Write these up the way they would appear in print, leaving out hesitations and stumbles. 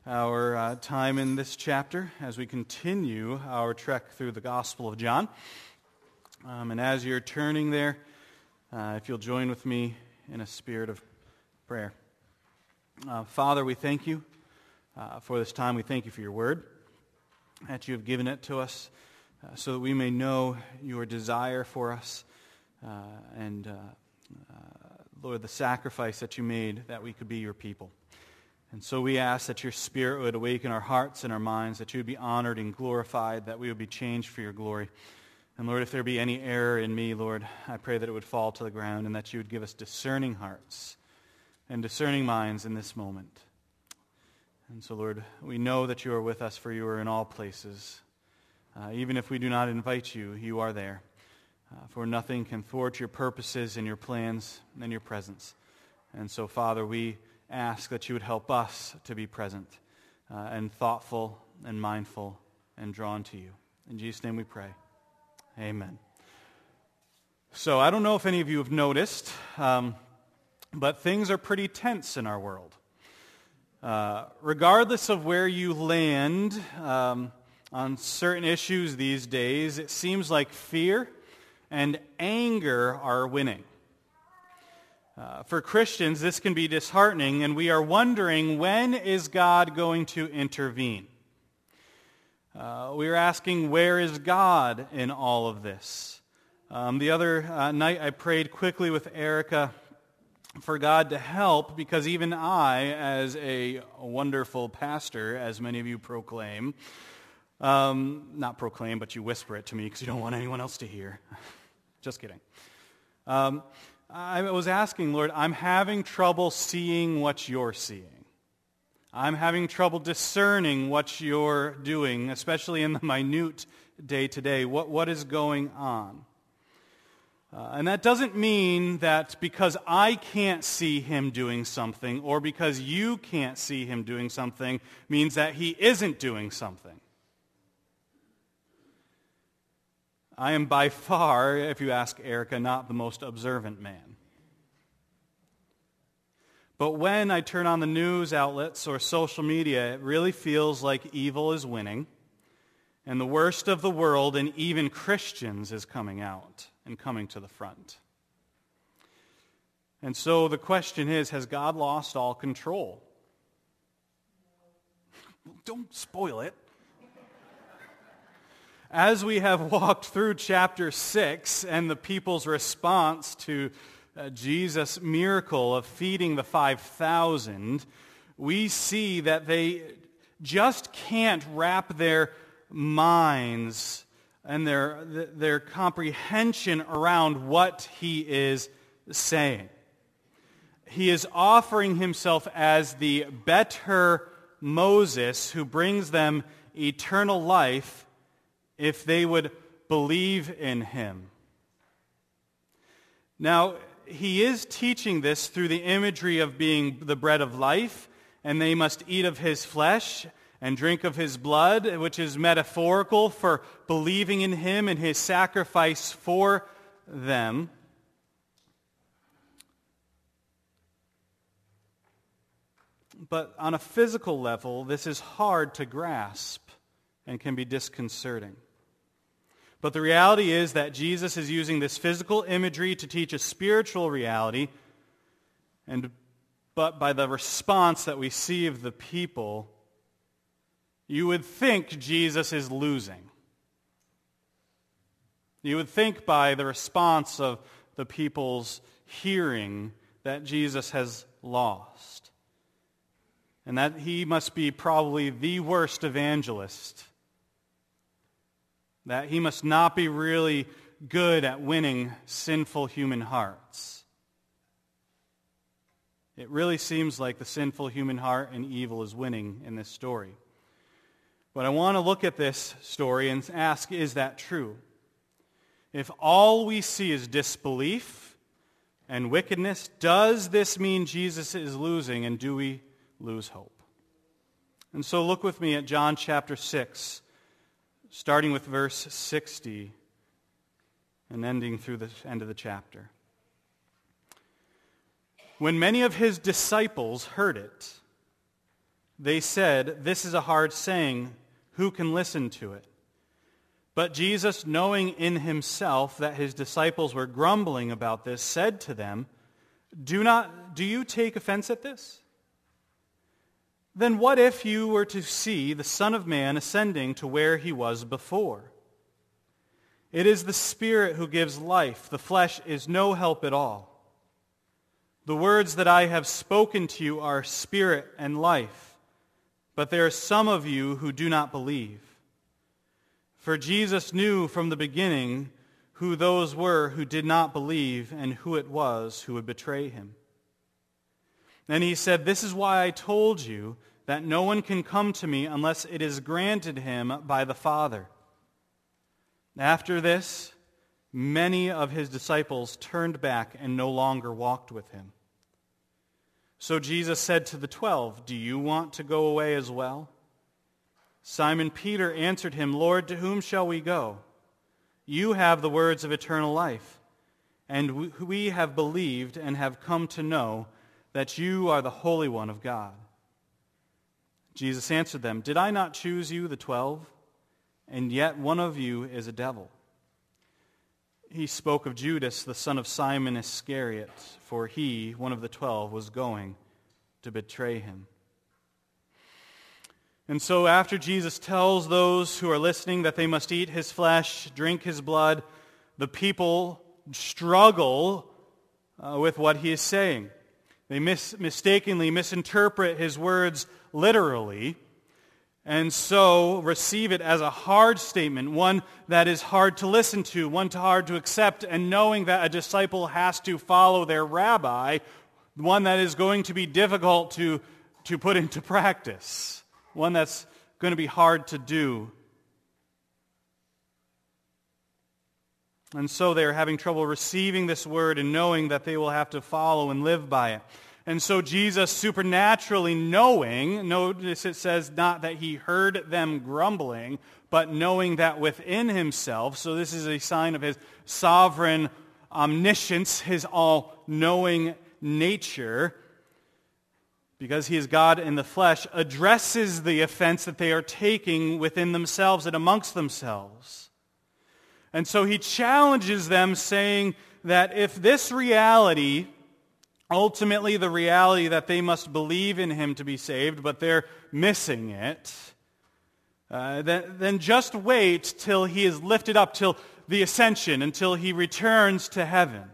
our time in this chapter as we continue our trek through the Gospel of John. And as you're turning there, if you'll join with me in a spirit of prayer. Father, we thank you for this time. We thank you for your word, that you have given it to us so that we may know your desire for us and Lord, the sacrifice that you made that we could be your people. And so we ask that your Spirit would awaken our hearts and our minds, that you would be honored and glorified, that we would be changed for your glory. And Lord, if there be any error in me, Lord, I pray that it would fall to the ground and that you would give us discerning hearts and discerning minds in this moment. And so, Lord, we know that you are with us, for you are in all places. Even if we do not invite you, you are there. For nothing can thwart your purposes and your plans and your presence. And so, Father, we ask that you would help us to be present and thoughtful and mindful and drawn to you. In Jesus' name we pray. Amen. So I don't know if any of you have noticed, but things are pretty tense in our world. Regardless of where you land on certain issues these days, it seems like fear and anger are winning. For Christians, this can be disheartening, and we are wondering, when is God going to intervene? We are asking, where is God in all of this? The other night I prayed quickly with Erica for God to help, because even I, as a wonderful pastor, as many of you proclaim, not proclaim, but you whisper it to me because you don't want anyone else to hear. Just kidding. I was asking, Lord, I'm having trouble seeing what you're seeing. I'm having trouble discerning what you're doing, especially in the minute day-to-day. What is going on? And that doesn't mean that because I can't see him doing something or because you can't see him doing something means that he isn't doing something. I am by far, if you ask Erica, not the most observant man. But when I turn on the news outlets or social media, it really feels like evil is winning, and the worst of the world, and even Christians, is coming out and coming to the front. And so the question is, has God lost all control? Don't spoil it. As we have walked through chapter 6 and the people's response to Jesus' miracle of feeding the 5,000, we see that they just can't wrap their minds and their comprehension around what he is saying. He is offering himself as the better Moses who brings them eternal life if they would believe in him. Now, he is teaching this through the imagery of being the bread of life, and they must eat of his flesh and drink of his blood, which is metaphorical for believing in him and his sacrifice for them. But on a physical level, this is hard to grasp and can be disconcerting. But the reality is that Jesus is using this physical imagery to teach a spiritual reality, but by the response that we see of the people, you would think Jesus is losing. You would think by the response of the people's hearing that Jesus has lost, and that he must be probably the worst evangelist, that he must not be really good at winning sinful human hearts. It really seems like the sinful human heart and evil is winning in this story. But I want to look at this story and ask, is that true? If all we see is disbelief and wickedness, does this mean Jesus is losing, and do we lose hope? And so look with me at John chapter 6. Starting with verse 60 and ending through the end of the chapter. When many of his disciples heard it, They said, "This is a hard saying. Who can listen to it?" But Jesus, knowing in himself that his disciples were grumbling about this, said to them, Do you take offense at this? Then what if you were to see the Son of Man ascending to where he was before? It is the Spirit who gives life. The flesh is no help at all. The words that I have spoken to you are spirit and life, but there are some of you who do not believe. For Jesus knew from the beginning who those were who did not believe and who it was who would betray him. And he said, "This is why I told you that no one can come to me unless it is granted him by the Father." After this, many of his disciples turned back and no longer walked with him. So Jesus said to the 12, "Do you want to go away as well?" Simon Peter answered him, "Lord, to whom shall we go? You have the words of eternal life, and we have believed and have come to know that you are the Holy One of God." Jesus answered them, "Did I not choose you, the 12? And yet one of you is a devil." He spoke of Judas, the son of Simon Iscariot, for he, one of the 12, was going to betray him. And so after Jesus tells those who are listening that they must eat his flesh, drink his blood, the people struggle with what he is saying. They mistakenly misinterpret his words literally, and so receive it as a hard statement, one that is hard to listen to, one hard to accept, and knowing that a disciple has to follow their rabbi, one that is going to be difficult to put into practice, one that's going to be hard to do. And so they are having trouble receiving this word and knowing that they will have to follow and live by it. And so Jesus, supernaturally knowing, notice it says not that he heard them grumbling, but knowing that within himself, so this is a sign of his sovereign omniscience, his all-knowing nature, because he is God in the flesh, addresses the offense that they are taking within themselves and amongst themselves. And so he challenges them, saying that if this reality, ultimately the reality that they must believe in him to be saved, but they're missing it, then just wait till he is lifted up, till the ascension, until he returns to heaven.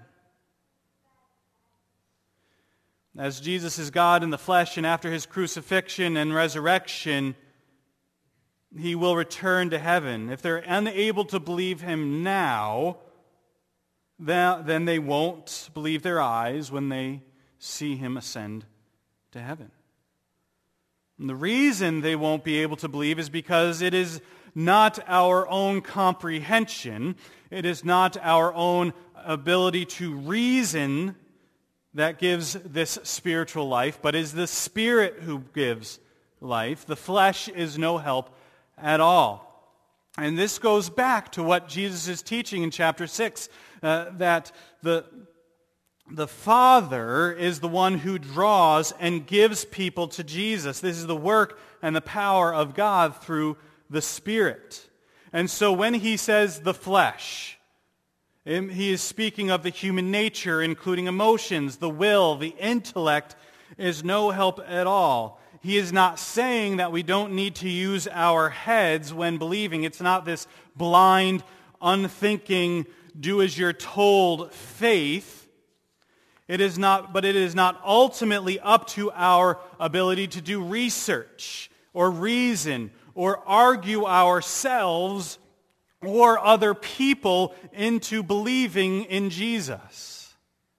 As Jesus is God in the flesh, and after his crucifixion and resurrection, he will return to heaven. If they're unable to believe him now, then they won't believe their eyes when they see him ascend to heaven. And the reason they won't be able to believe is because it is not our own comprehension, it is not our own ability to reason that gives this spiritual life, but is the Spirit who gives life. The flesh is no help at all. And this goes back to what Jesus is teaching in chapter 6, that the Father is the one who draws and gives people to Jesus. This is the work and the power of God through the Spirit. And so when he says the flesh, he is speaking of the human nature, including emotions, the will, the intellect, is no help at all. He is not saying that we don't need to use our heads when believing. It's not this blind, unthinking, do as you're told faith. It is not, but it is not ultimately up to our ability to do research or reason or argue ourselves or other people into believing in Jesus.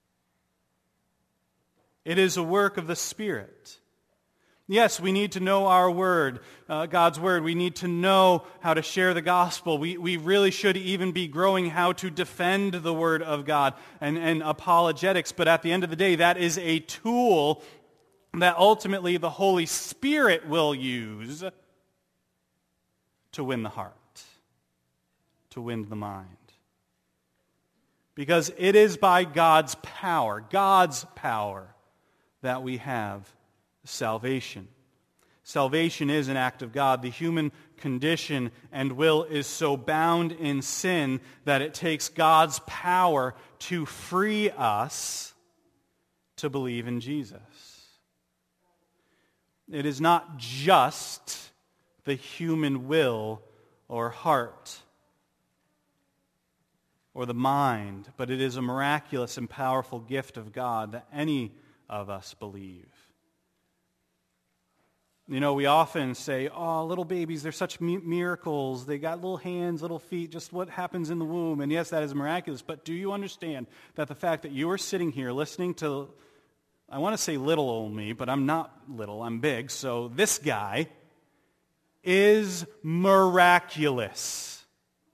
It is a work of the Spirit. Yes, we need to know our word, God's word. We need to know how to share the gospel. We really should even be growing how to defend the word of God and apologetics. But at the end of the day, that is a tool that ultimately the Holy Spirit will use to win the heart, to win the mind. Because it is by God's power, that we have salvation. Salvation is an act of God. The human condition and will is so bound in sin that it takes God's power to free us to believe in Jesus. It is not just the human will or heart or the mind, but it is a miraculous and powerful gift of God that any of us believe. You know, we often say, oh, little babies, they're such miracles. They got little hands, little feet, just what happens in the womb. And yes, that is miraculous. But do you understand that the fact that you are sitting here listening to, I want to say little old me, but I'm not little, I'm big. So this guy is miraculous.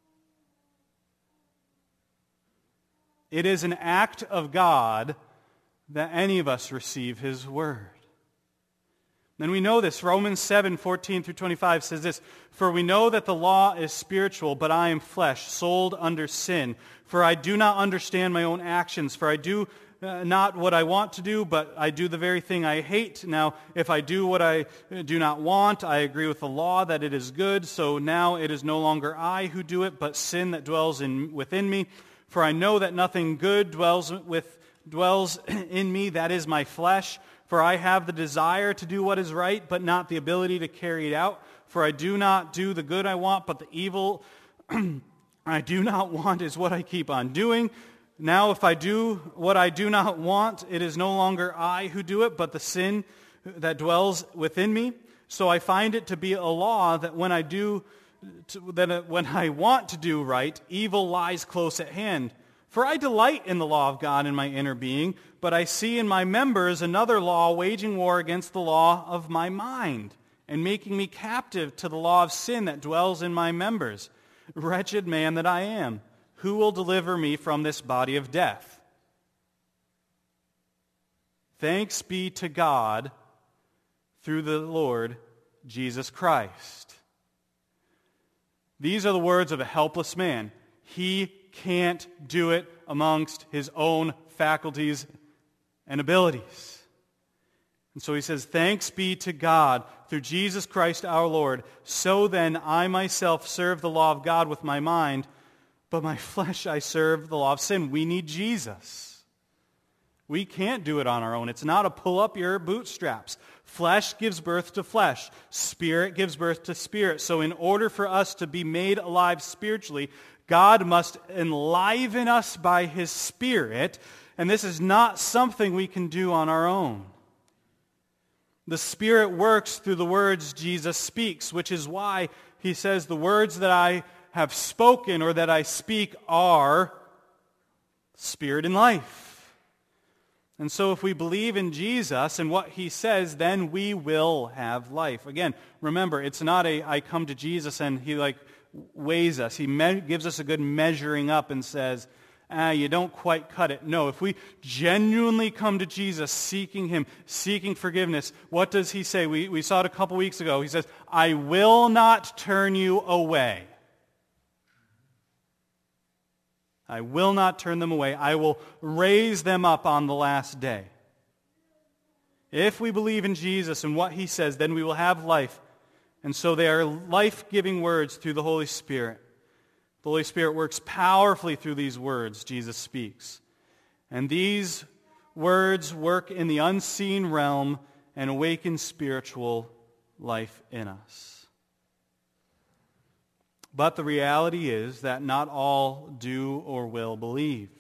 It is an act of God that any of us receive His word. And we know this. Romans 7:14-25 says this, "For we know that the law is spiritual, but I am flesh, sold under sin. For I do not understand my own actions. For I do not what I want to do, but I do the very thing I hate. Now, if I do what I do not want, I agree with the law that it is good. So now it is no longer I who do it, but sin that dwells within me. For I know that nothing good dwells in me, that is my flesh. For I have the desire to do what is right, but not the ability to carry it out. For I do not do the good I want, but the evil I do not want is what I keep on doing. Now if I do what I do not want, it is no longer I who do it, but the sin that dwells within me. So I find it to be a law that when I want to do right, evil lies close at hand. For I delight in the law of God in my inner being, but I see in my members another law waging war against the law of my mind, and making me captive to the law of sin that dwells in my members. Wretched man that I am, who will deliver me from this body of death? Thanks be to God through the Lord Jesus Christ." These are the words of a helpless man. He can't do it amongst his own faculties and abilities. And so he says, "Thanks be to God through Jesus Christ our Lord. So then I myself serve the law of God with my mind, but my flesh I serve the law of sin." We need Jesus. We can't do it on our own. It's not a pull up your bootstraps. Flesh gives birth to flesh. Spirit gives birth to spirit. So in order for us to be made alive spiritually, God must enliven us by His Spirit, and this is not something we can do on our own. The Spirit works through the words Jesus speaks, which is why He says, "The words that I have spoken or that I speak are spirit and life." And so if we believe in Jesus and what He says, then we will have life. Again, remember, it's not I come to Jesus and He weighs us. He gives us a good measuring up and says, you don't quite cut it. No, if we genuinely come to Jesus seeking Him, seeking forgiveness, what does He say? We saw it a couple weeks ago. He says, "I will not turn you away." I will not turn them away. I will raise them up on the last day. If we believe in Jesus and what He says, then we will have life. And so they are life-giving words through the Holy Spirit. The Holy Spirit works powerfully through these words Jesus speaks. And these words work in the unseen realm and awaken spiritual life in us. But the reality is that not all do or will believe.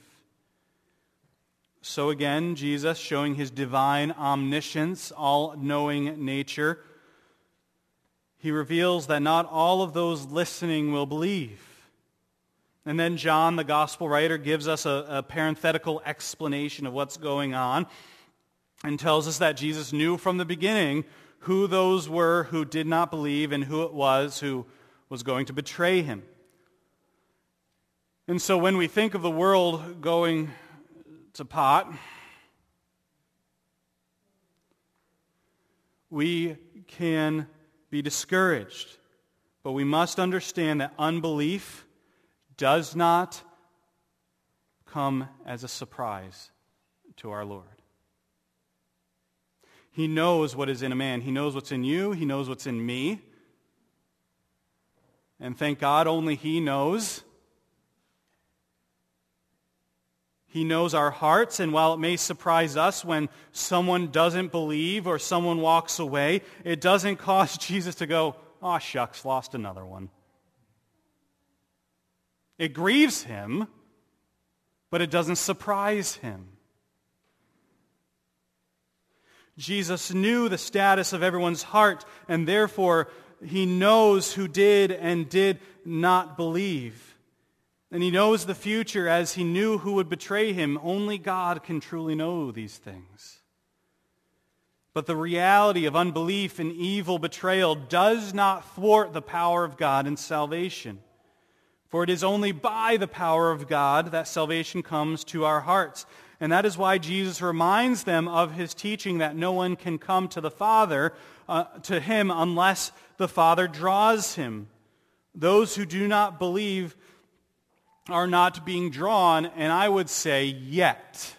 So again, Jesus, showing His divine omniscience, all-knowing nature, He reveals that not all of those listening will believe. And then John, the gospel writer, gives us a parenthetical explanation of what's going on and tells us that Jesus knew from the beginning who those were who did not believe and who it was who was going to betray Him. And so when we think of the world going to pot, we can be discouraged. But we must understand that unbelief does not come as a surprise to our Lord. He knows what is in a man. He knows what's in you. He knows what's in me. And thank God only He knows. He knows our hearts, and while it may surprise us when someone doesn't believe or someone walks away, it doesn't cause Jesus to go, "Oh, shucks, lost another one." It grieves Him, but it doesn't surprise Him. Jesus knew the status of everyone's heart, and therefore He knows who did and did not believe. And He knows the future as He knew who would betray Him. Only God can truly know these things. But the reality of unbelief and evil betrayal does not thwart the power of God in salvation. For it is only by the power of God that salvation comes to our hearts. And that is why Jesus reminds them of His teaching that no one can come to the Father, to Him, unless the Father draws him. Those who do not believe are not being drawn, and I would say yet.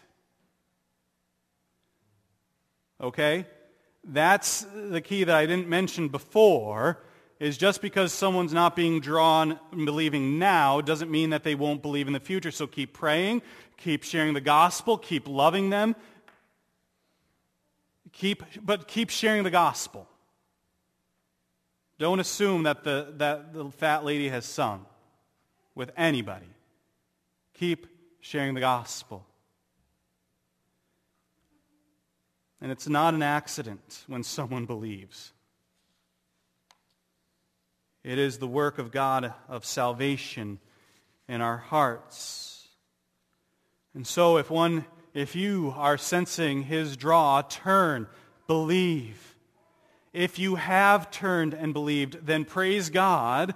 Okay? That's the key that I didn't mention before, is just because someone's not being drawn and believing now doesn't mean that they won't believe in the future. So keep praying, keep sharing the gospel, keep loving them, but keep sharing the gospel. Don't assume that the fat lady has sung with anybody. Keep sharing the gospel. And it's not an accident when someone believes. It is the work of God of salvation in our hearts. And so if you are sensing His draw, turn, believe. If you have turned and believed, then praise God.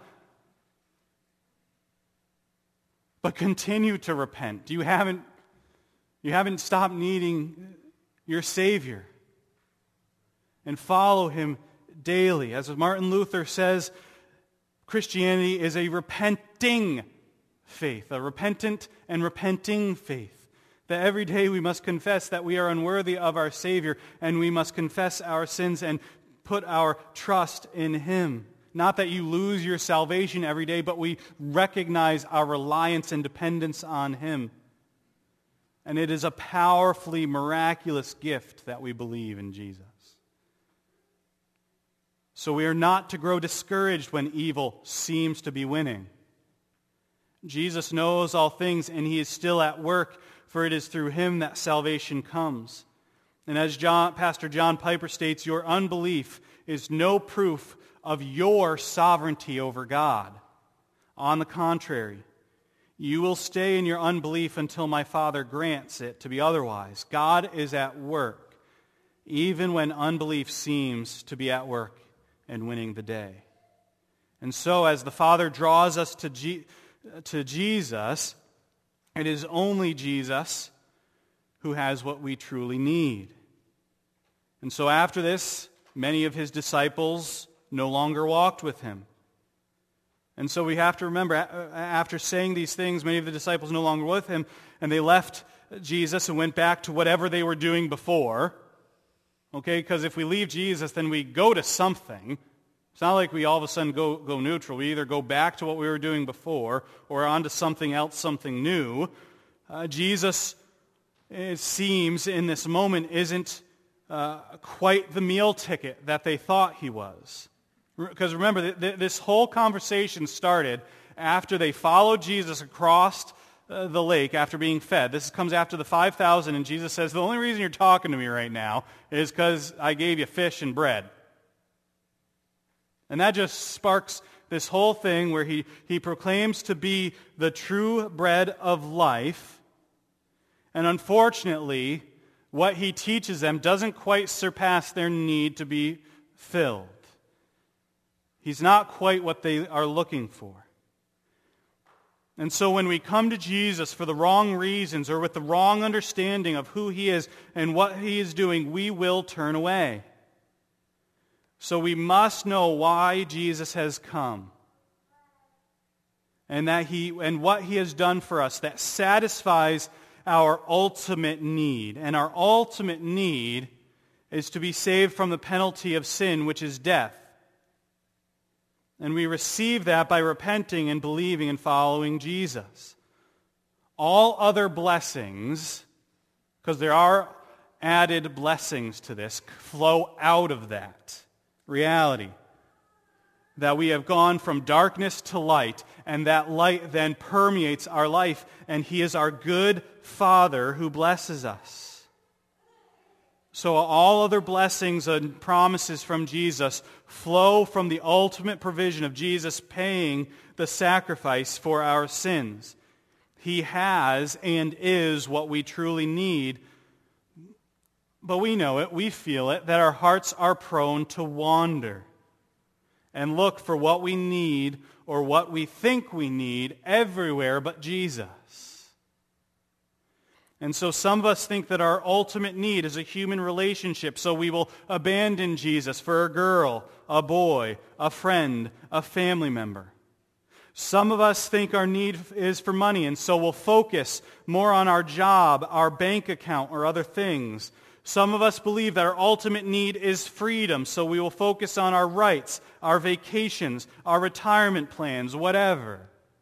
But continue to repent. You haven't stopped needing your Savior. And follow Him daily. As Martin Luther says, Christianity is a repenting faith, a repentant and repenting faith. That every day we must confess that we are unworthy of our Savior, and we must confess our sins and put our trust in Him. Not that you lose your salvation every day, but we recognize our reliance and dependence on Him. And it is a powerfully miraculous gift that we believe in Jesus. So we are not to grow discouraged when evil seems to be winning. Jesus knows all things, and He is still at work, for it is through Him that salvation comes. And as Pastor John Piper states, your unbelief is no proof of your sovereignty over God. On the contrary, you will stay in your unbelief until my Father grants it to be otherwise. God is at work, even when unbelief seems to be at work and winning the day. And so, as the Father draws us to Jesus, it is only Jesus who has what we truly need. And so after this, many of His disciples no longer walked with Him. And so we have to remember, after saying these things, many of the disciples no longer with Him, and they left Jesus and went back to whatever they were doing before. Okay, because if we leave Jesus, then we go to something. It's not like we all of a sudden go neutral. We either go back to what we were doing before or on to something else, something new. Jesus, it seems, in this moment isn't quite the meal ticket that they thought He was. Because remember, this whole conversation started after they followed Jesus across the lake after being fed. This comes after the 5,000, and Jesus says, the only reason you're talking to me right now is because I gave you fish and bread. And that just sparks this whole thing where he proclaims to be the true bread of life. And unfortunately, what He teaches them doesn't quite surpass their need to be filled. He's not quite what they are looking for. And so when we come to Jesus for the wrong reasons or with the wrong understanding of who He is and what He is doing, we will turn away. So we must know why Jesus has come and what He has done for us that satisfies our ultimate need. And our ultimate need is to be saved from the penalty of sin, which is death. And we receive that by repenting and believing and following Jesus. All other blessings, because there are added blessings to this, flow out of that reality. That we have gone from darkness to light, and that light then permeates our life, and He is our good Father who blesses us. So all other blessings and promises from Jesus flow from the ultimate provision of Jesus paying the sacrifice for our sins. He has and is what we truly need, but we know it, we feel it, that our hearts are prone to wander and look for what we need or what we think we need everywhere but Jesus. And so some of us think that our ultimate need is a human relationship, so we will abandon Jesus for a girl, a boy, a friend, a family member. Some of us think our need is for money, and so we'll focus more on our job, our bank account, or other things. Some of us believe that our ultimate need is freedom, so we will focus on our rights, our vacations, our retirement plans, whatever.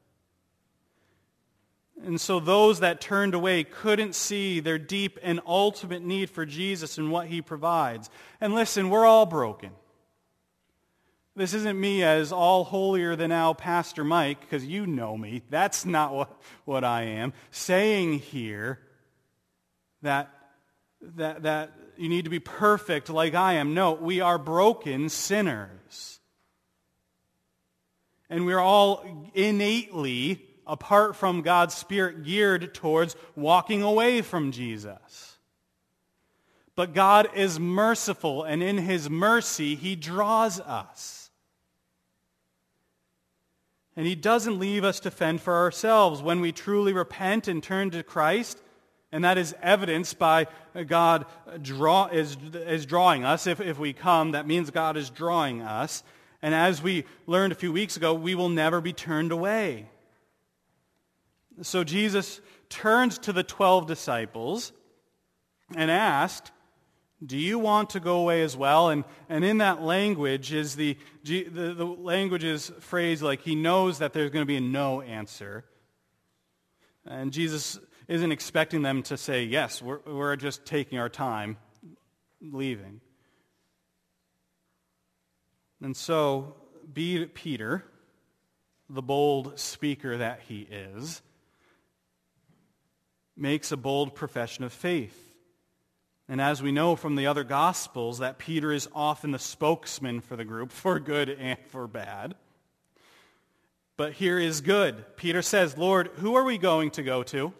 And so those that turned away couldn't see their deep and ultimate need for Jesus and what He provides. And listen, we're all broken. This isn't me as all holier than thou Pastor Mike, because you know me. That's not what I am. Saying here that you need to be perfect like I am. No, we are broken sinners. And we're all innately, apart from God's Spirit, geared towards walking away from Jesus. But God is merciful, and in His mercy, He draws us. And He doesn't leave us to fend for ourselves. When we truly repent and turn to Christ, and that is evidenced by God is drawing us. If we come, that means God is drawing us. And as we learned a few weeks ago, we will never be turned away. So Jesus turns to the 12 disciples and asked, do you want to go away as well? And in that language is the language is phrased like He knows that there's going to be a no answer. And Jesus isn't expecting them to say, yes, we're just taking our time leaving. And so Peter, the bold speaker that he is, makes a bold profession of faith. And as we know from the other Gospels, that Peter is often the spokesman for the group, for good and for bad. But here is good. Peter says, Lord, who are we going to go to?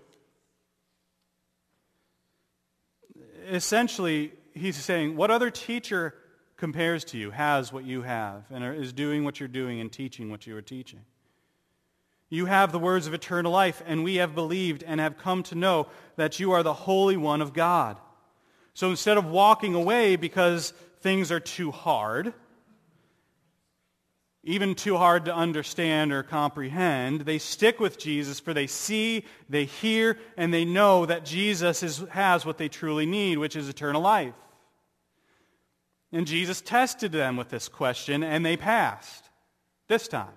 Essentially, he's saying, what other teacher compares to you, has what you have, and is doing what you're doing and teaching what you are teaching? You have the words of eternal life, and we have believed and have come to know that you are the Holy One of God. So instead of walking away because things are too hard, even too hard to understand or comprehend, they stick with Jesus, for they see, they hear, and they know that Jesus has what they truly need, which is eternal life. And Jesus tested them with this question, and they passed this time.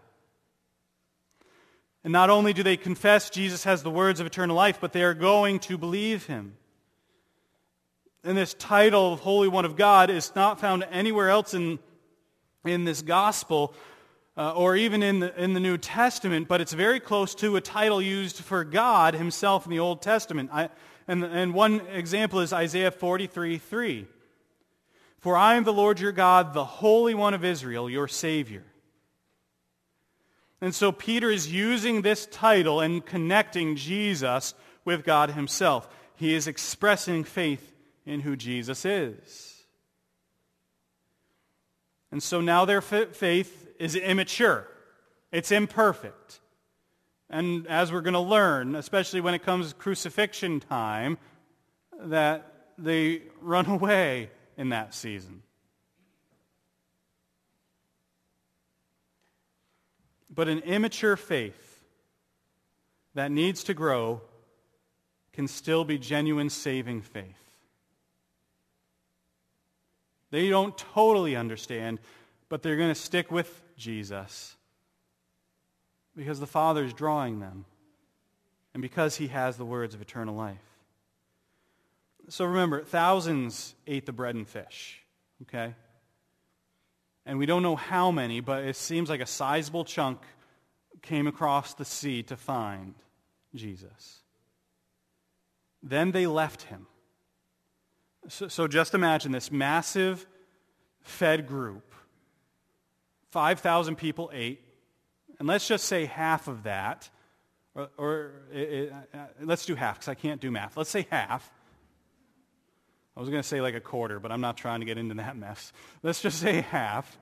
And not only do they confess Jesus has the words of eternal life, but they are going to believe Him. And this title of Holy One of God is not found anywhere else in this gospel or even in the New Testament, but it's very close to a title used for God Himself in the Old Testament. And one example is Isaiah 43:3. For I am the Lord your God, the Holy One of Israel, your Savior. And so Peter is using this title and connecting Jesus with God Himself. He is expressing faith in who Jesus is. And so now their faith is immature. It's imperfect. And as we're going to learn, especially when it comes to crucifixion time, that they run away in that season. But an immature faith that needs to grow can still be genuine saving faith. They don't totally understand, but they're going to stick with Jesus because the Father is drawing them and because he has the words of eternal life. So remember, thousands ate the bread and fish, okay? And we don't know how many, but it seems like a sizable chunk came across the sea to find Jesus. Then they left him. So just imagine this massive fed group. 5,000 people ate, and let's just say half of that, let's do half because I can't do math. Let's say half. I was going to say like a quarter, but I'm not trying to get into that mess. Let's just say half.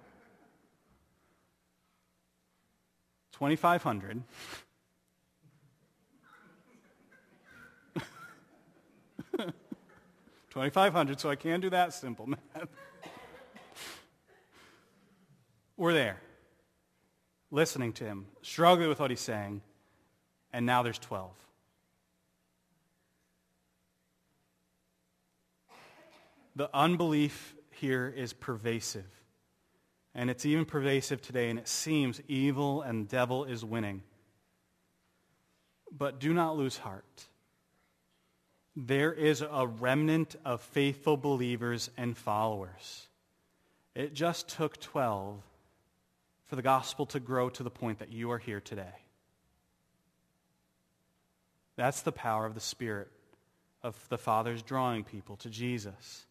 2,500. $2,500, so I can't do that simple math. We're there, listening to him, struggling with what he's saying, and now there's 12. The unbelief here is pervasive, and it's even pervasive today, and it seems evil and devil is winning. But do not lose heart. There is a remnant of faithful believers and followers. It just took 12 for the gospel to grow to the point that you are here today. That's the power of the Spirit, of the Father's drawing people to Jesus.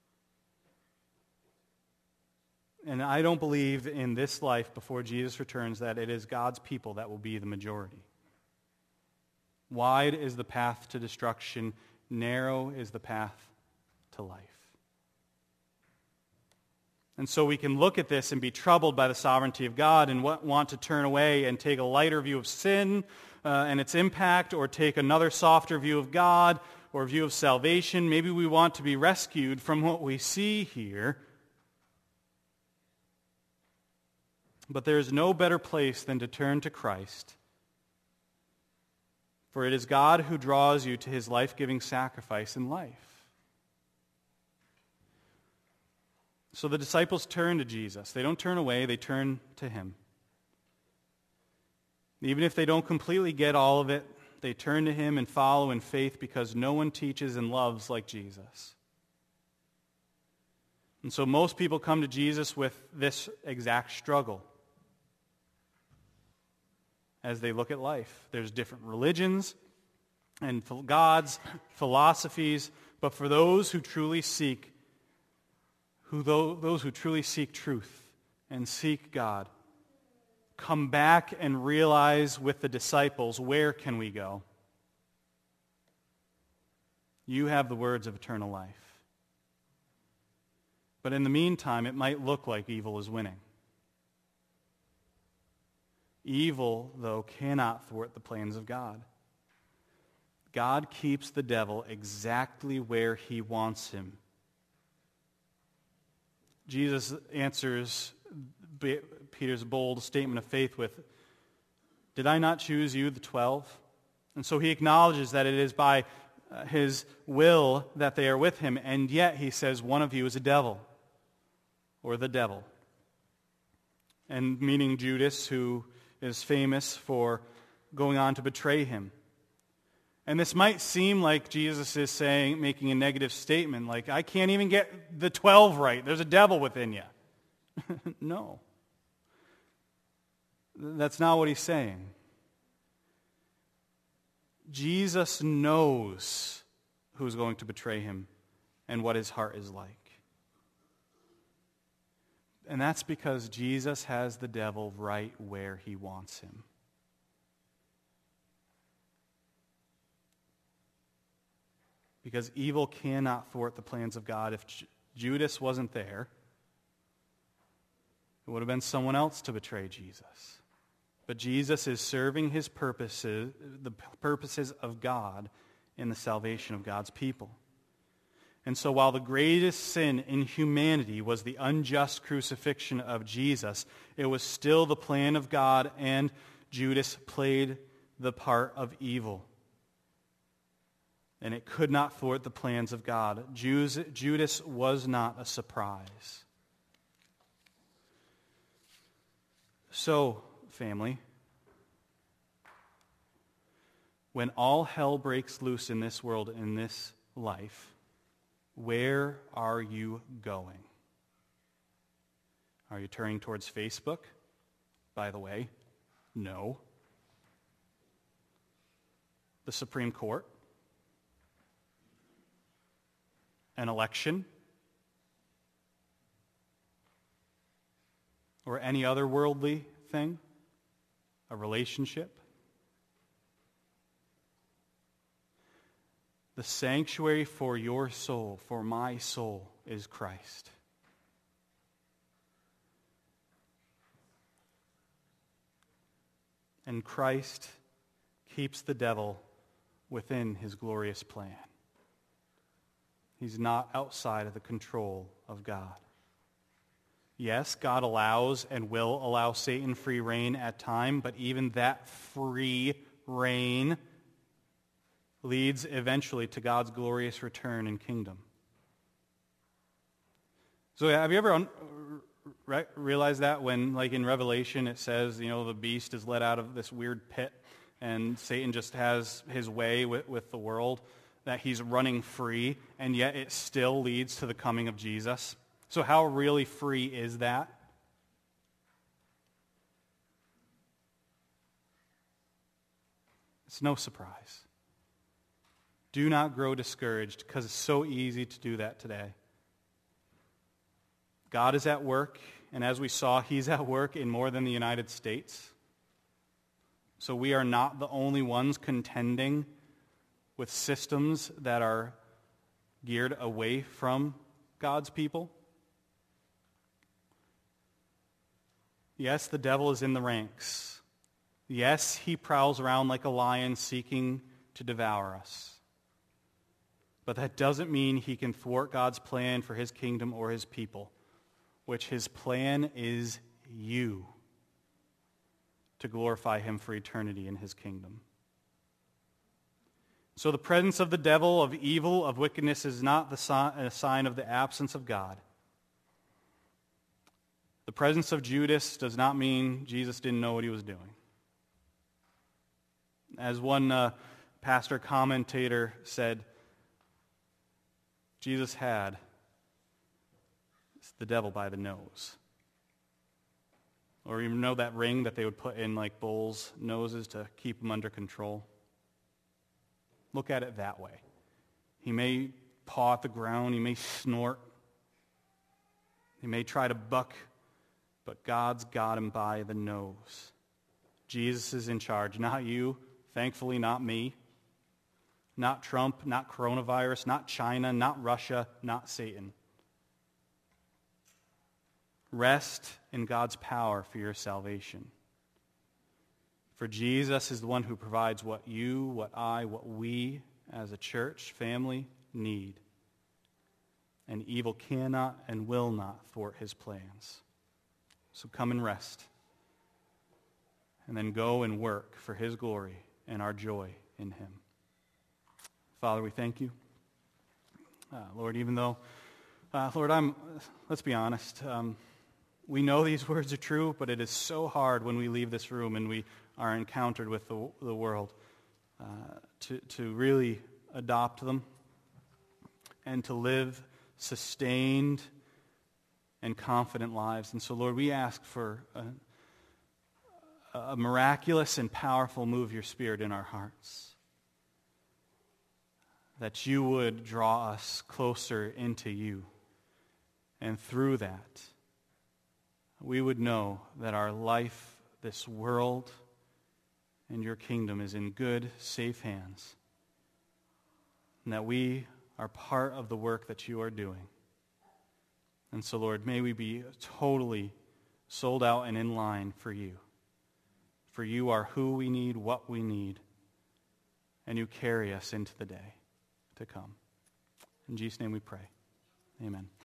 And I don't believe in this life before Jesus returns that it is God's people that will be the majority. Wide is the path to destruction, narrow is the path to life. And so we can look at this and be troubled by the sovereignty of God and want to turn away and take a lighter view of sin and its impact, or take another softer view of God or view of salvation. Maybe we want to be rescued from what we see here. But there is no better place than to turn to Christ. For it is God who draws you to his life-giving sacrifice in life. So the disciples turn to Jesus. They don't turn away, they turn to him. Even if they don't completely get all of it, they turn to him and follow in faith because no one teaches and loves like Jesus. And so most people come to Jesus with this exact struggle. As they look at life, there's different religions and gods, philosophies, but for those who truly seek truth and seek God, come back and realize with the disciples, where can we go? You have the words of eternal life. But in the meantime, it might look like evil is winning. Evil, though, cannot thwart the plans of God. God keeps the devil exactly where he wants him. Jesus answers Peter's bold statement of faith with, "Did I not choose you, the 12?" And so he acknowledges that it is by his will that they are with him, and yet he says, one of you is a devil, or the devil. And meaning Judas, who is famous for going on to betray him. And this might seem like Jesus is making a negative statement, like, I can't even get the 12 right. There's a devil within you. No. That's not what he's saying. Jesus knows who's going to betray him and what his heart is like. And that's because Jesus has the devil right where he wants him. Because evil cannot thwart the plans of God. If Judas wasn't there, it would have been someone else to betray Jesus. But Jesus is serving his purposes, the purposes of God in the salvation of God's people. And so while the greatest sin in humanity was the unjust crucifixion of Jesus, it was still the plan of God, and Judas played the part of evil. and it could not thwart the plans of God. Judas was not a surprise. So, family, when all hell breaks loose in this world, in this life, where are you going? Are you turning towards Facebook? By the way, no. The Supreme Court? An election? Or any other worldly thing? A relationship? The sanctuary for your soul, for my soul, is Christ. And Christ keeps the devil within his glorious plan. He's not outside of the control of God. Yes, God allows and will allow Satan free reign at time, but even that free reign leads eventually to God's glorious return and kingdom. So have you ever realized that when, like in Revelation, it says, the beast is let out of this weird pit and Satan just has his way with the world, that he's running free, and yet it still leads to the coming of Jesus? So how really free is that? It's no surprise. Do not grow discouraged, because it's so easy to do that today. God is at work, and as we saw, he's at work in more than the United States. So we are not the only ones contending with systems that are geared away from God's people. Yes, the devil is in the ranks. Yes, he prowls around like a lion seeking to devour us. But that doesn't mean he can thwart God's plan for his kingdom or his people, which his plan is you, to glorify him for eternity in his kingdom. So the presence of the devil, of evil, of wickedness is not a sign of the absence of God. The presence of Judas does not mean Jesus didn't know what he was doing. As one pastor commentator said, Jesus had the devil by the nose. Or you know that ring that they would put in like bulls' noses to keep them under control? Look at it that way. He may paw at the ground, he may snort, he may try to buck, but God's got him by the nose. Jesus is in charge, not you, thankfully not me, not Trump, not coronavirus, not China, not Russia, not Satan. Rest in God's power for your salvation. For Jesus is the one who provides what you, what I, what we as a church family need. And evil cannot and will not thwart his plans. So come and rest. And then go and work for his glory and our joy in him. Father, we thank you. Lord, even though, Lord, let's be honest, we know these words are true, but it is so hard when we leave this room and we are encountered with the world to really adopt them and to live sustained and confident lives. And so, Lord, we ask for a miraculous and powerful move of your Spirit in our hearts, that you would draw us closer into you, and through that, we would know that our life, this world, and your kingdom is in good, safe hands, and that we are part of the work that you are doing. And so, Lord, may we be totally sold out and in line for you. For you are who we need, what we need, and you carry us into the day to come. In Jesus' name we pray. Amen.